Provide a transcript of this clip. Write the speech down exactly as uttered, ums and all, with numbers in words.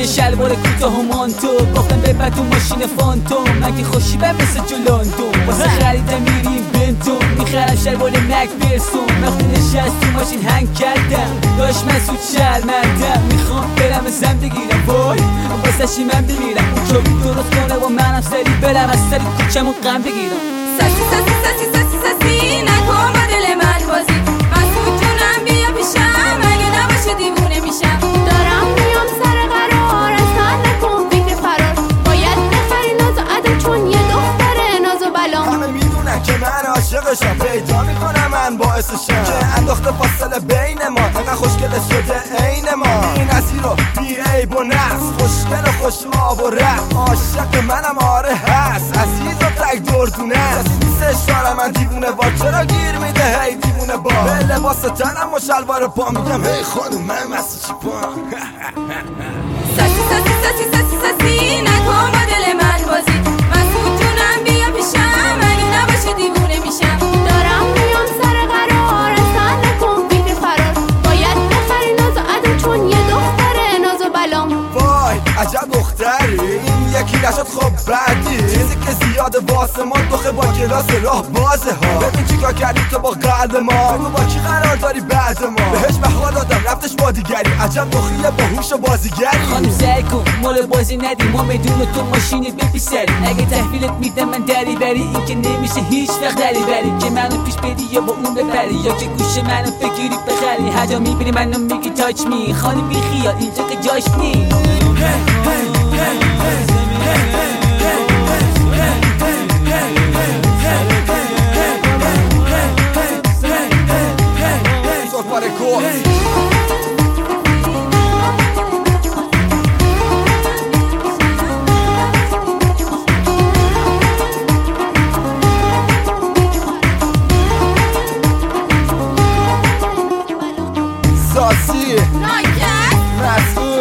یه شلوار کوتاه و مانتو، گفتم بپر تو ماشین فانتو، من که خوشیبم مثل جلاندو، واسه خریدم میریم بنتو، میخرم شلوار مک برسون. وقتی نشست تو ماشین هنگ کردم، داشت من سود شرمندم، میخوام برم زن بگیرم، وای واسه شی من بمیرم، اون چوبی درست کنه و منم سری برم از سری کوچم و غم بگیرم. ساسی ساسی ساسی ساسی ساسی نکن با دل من بازی، من سود جونم بیا پیشم، اگه نباشه دیوونه میشم. دارم میام سر قرار، اصلا نکن فکر فرار، باید بخری ناز و عدم چون یه دختره ناز و بلام. همه میدونن که من عاشقشم، پیدا میکنم من باعثشم که انداخته فاصله بین ما، انقدر خوشگل شده عین ما، این نظیر رو بی عیب و نقص، خوشگل و خوش آب و رفت، عاشق منم آره هست، عزیز و تک دردونه است، نیستش دارم من دیوونه وار، چرا گیر میده هی دیوونه با به لباس تنم و شلوار پا، میگم هی خانم من مستی چی پا. ساسی ساسی ساسی ساسی ساسی نکن با دل من بازی، من سود جونم بیا پیشم، اگه نباشه دیوونه میشم. دارم میام سر قرار، اصلا نکن فکر فرار، باید بخری ناز و عدم چون یه دختره ناز و بلام. وای عجب دختری، این یکی نشد خب بعدی، چیزی که زیاده واسه ما، دوخه با کلاس راه بازه ها، ببین چیکار کردی تو با قلب ما، بگو با کی قرار داری بعد ما، بهش بها دادم رفتش با دیگری، عجب دخیه با هوش و بازیگری. خانم سعی کن مال بازی ندی، ما بدون تو ماشینی بپیسری، اگه تحویلت میدم من دری بری، این که نمیشه هیچ وقت دری بری، که منو پیش بدی یا با اون بپری، یا که گوش منو بگیری بخری، هر جا میبینی منو میگی تاچ می، خانم بی خیال اینجا که جاش نی. ساسی ناکت مسئول